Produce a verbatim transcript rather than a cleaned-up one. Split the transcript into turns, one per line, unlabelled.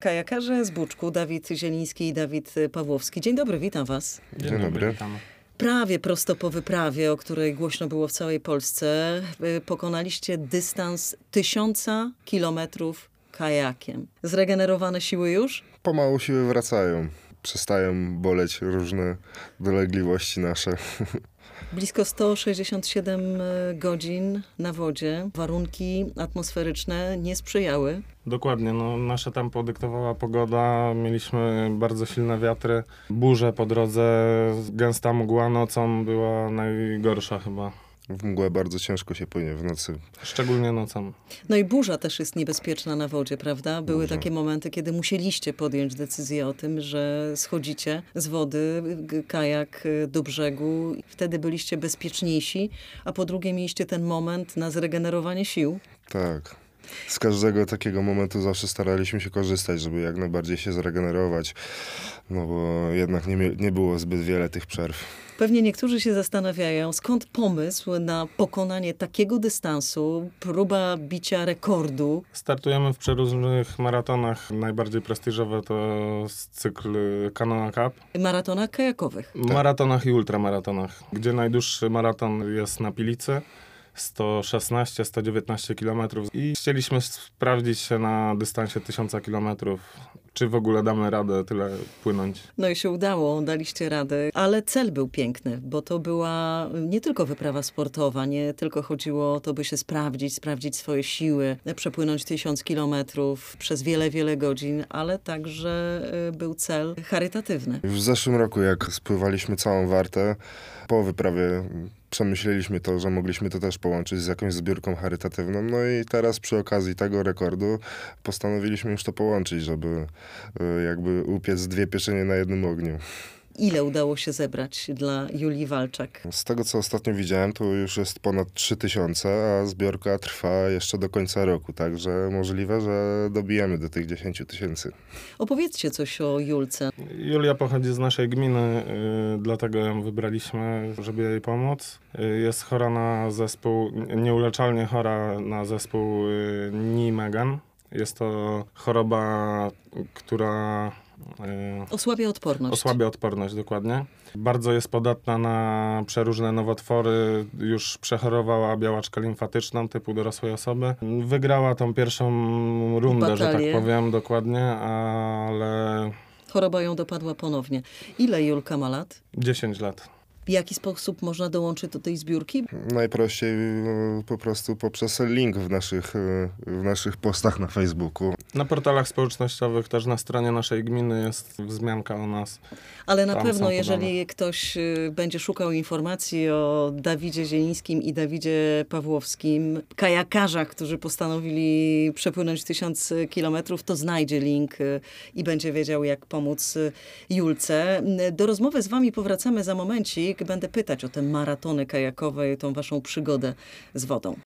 Kajakarze z Buczku, Dawid Zieliński i Dawid Pawłowski. Dzień dobry, witam was.
Dzień, Dzień dobry.
Witamy.
Prawie prosto po wyprawie, o której głośno było w całej Polsce, pokonaliście dystans tysiąca kilometrów kajakiem. Zregenerowane siły już?
Pomału siły wracają. Przestają boleć różne dolegliwości nasze.
Blisko sto sześćdziesiąt siedem godzin na wodzie. Warunki atmosferyczne nie sprzyjały.
Dokładnie, no, nasze tam podyktowała pogoda, mieliśmy bardzo silne wiatry, burze po drodze, gęsta mgła nocą była najgorsza chyba.
W mgłę bardzo ciężko się płynie w nocy.
Szczególnie nocą.
No i burza też jest niebezpieczna na wodzie, prawda? Były
Burza.
takie momenty, kiedy musieliście podjąć decyzję o tym, że schodzicie z wody, kajak do brzegu. Wtedy byliście bezpieczniejsi, a po drugie mieliście ten moment na zregenerowanie sił.
Tak. Z każdego takiego momentu zawsze staraliśmy się korzystać, żeby jak najbardziej się zregenerować, no bo jednak nie, mie- nie było zbyt wiele tych przerw.
Pewnie niektórzy się zastanawiają, skąd pomysł na pokonanie takiego dystansu, próba bicia rekordu.
Startujemy w przeróżnych maratonach. Najbardziej prestiżowe to cykl Canoa Cup.
Maratonach kajakowych.
Maratonach i ultramaratonach, gdzie najdłuższy maraton jest na Pilicy. sto szesnaście sto dziewiętnaście kilometrów i chcieliśmy sprawdzić się na dystansie tysiąca kilometrów, czy w ogóle damy radę tyle płynąć.
No i się udało, daliście radę, ale cel był piękny, bo to była nie tylko wyprawa sportowa, nie tylko chodziło o to, by się sprawdzić, sprawdzić swoje siły, przepłynąć tysiąc kilometrów przez wiele, wiele godzin, ale także był cel charytatywny.
W zeszłym roku, jak spływaliśmy całą wartę, po wyprawie przemyśleliśmy to, że mogliśmy to też połączyć z jakąś zbiórką charytatywną. No i teraz przy okazji tego rekordu postanowiliśmy już to połączyć, żeby y, jakby upiec dwie pieczenie na jednym ogniu.
Ile udało się zebrać dla Julii Walczak?
Z tego, co ostatnio widziałem, to już jest ponad trzy tysiące, a zbiorka trwa jeszcze do końca roku, także możliwe, że dobijemy do tych dziesięć tysięcy.
Opowiedzcie coś o Julce.
Julia pochodzi z naszej gminy, y, dlatego ją wybraliśmy, żeby jej pomóc. Y, jest chora na zespół, nieuleczalnie chora na zespół y, Niemegan. Jest to choroba, która
Osłabia odporność.
Osłabia odporność, dokładnie. Bardzo jest podatna na przeróżne nowotwory. Już przechorowała białaczkę limfatyczną typu dorosłej osoby. Wygrała tą pierwszą rundę,
Batalię.
że tak powiem, dokładnie, ale
Choroba ją dopadła ponownie. Ile Julka ma lat?
dziesięć lat.
W jaki sposób można dołączyć do tej zbiórki?
Najprościej y, po prostu poprzez link w naszych, y, w naszych postach na Facebooku.
Na portalach społecznościowych, też na stronie naszej gminy jest wzmianka o nas.
Ale na
Tam
pewno,
są
jeżeli
podane.
ktoś y, będzie szukał informacji o Dawidzie Zielińskim i Dawidzie Pawłowskim, kajakarzach, którzy postanowili przepłynąć tysiąc kilometrów, to znajdzie link y, i będzie wiedział, jak pomóc y, Julce. Do rozmowy z wami powracamy za momencik. Będę pytać o te maratony kajakowe i tą waszą przygodę z wodą.